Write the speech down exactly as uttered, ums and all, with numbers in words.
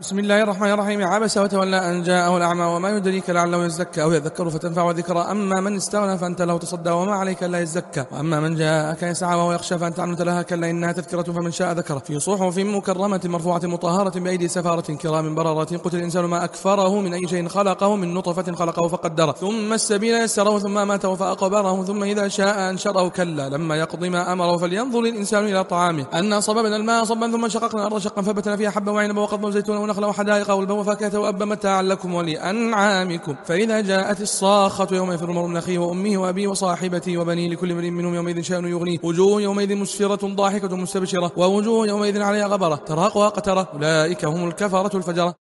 بسم الله الرحمن الرحيم. عبس وتولى أن جاءه الأعمى وما يدريك لعله يزكى أو يذكر فتنفع ذكرى. أما من استغنى فأنت له تصدى وما عليك إلا يزكى. وأما من جاءك يسعى وهو يخشى فأنت عنه تلهى كلا إنها تذكرة فمن شاء ذكره في صحف مكرمة مرفوعة مطهرة بأيدي سفارة كرام بررة. قتل الإنسان ما أكفره من أي شيء خلقه من نطفة خلقه فقدره ثم السبيل يسره ثم ماته فأقبره ثم إذا شاء أنشره كلا لما يقضي ما أمره. فلينظر الإنسان إلى طعامه أنا صببنا الماء صبا ثم شققنا الأرض شقا فبتنا فيها حبا وعنبا وقضبا وزيتونا ونخلا وحدائق والبا وفاكهة وأبا متاعا لكم ولأنعامكم. فإذا جاءت الصاخة يوم يفر المرء من أخيه وأمه وأبيه وصاحبته وبنيه لكل امرئ منهم يومئذ شأن يغنيه. وجوه يومئذ مسفرة ضاحكة مستبشرة ووجوه يومئذ عليها غبرة ترهقها قترة أولئك هم الكفرة الفجرة.